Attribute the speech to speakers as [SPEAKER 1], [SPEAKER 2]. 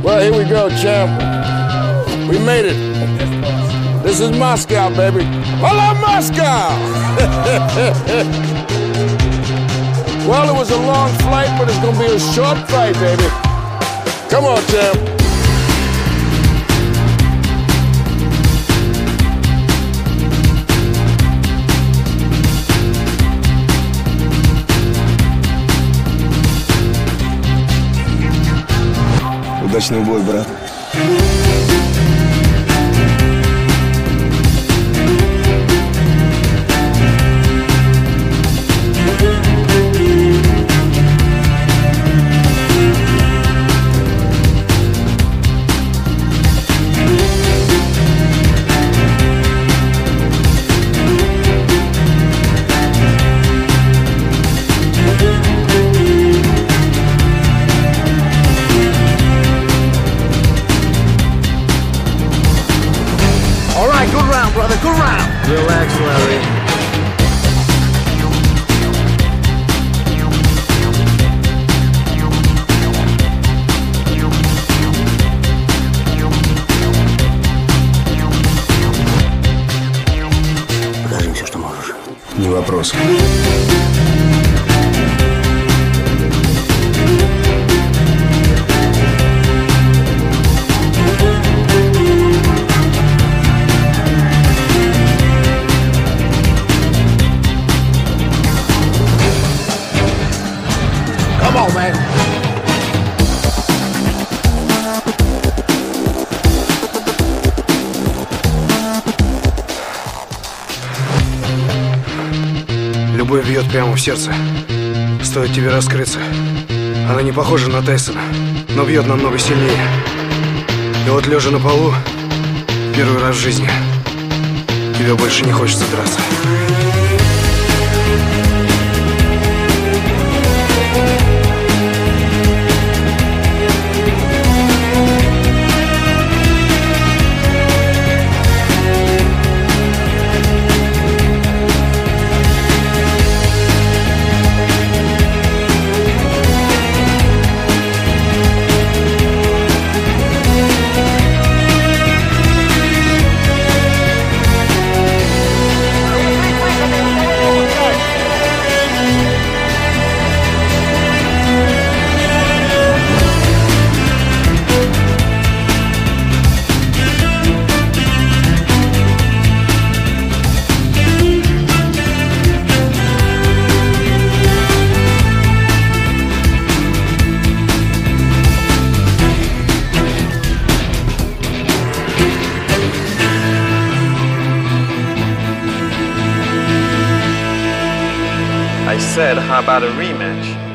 [SPEAKER 1] Well, here we go, champ. We made it. This is Moscow, baby. Hello, Moscow! Well, it was a long flight, but it's gonna be a short fight, baby. Come on, champ.
[SPEAKER 2] Удачный бой, брат.
[SPEAKER 3] All right, good round, brother, good round.
[SPEAKER 4] Relax, Larry.
[SPEAKER 3] Покажи все, что можешь.
[SPEAKER 2] Не вопрос.
[SPEAKER 3] Come on, man.
[SPEAKER 5] Любовь бьет прямо в сердце. Стоит тебе раскрыться. Она не похожа на Тайсона, но бьет намного сильнее. И вот лежа на полу, первый раз в жизни, тебе больше не хочется драться.
[SPEAKER 4] I said, how about a rematch?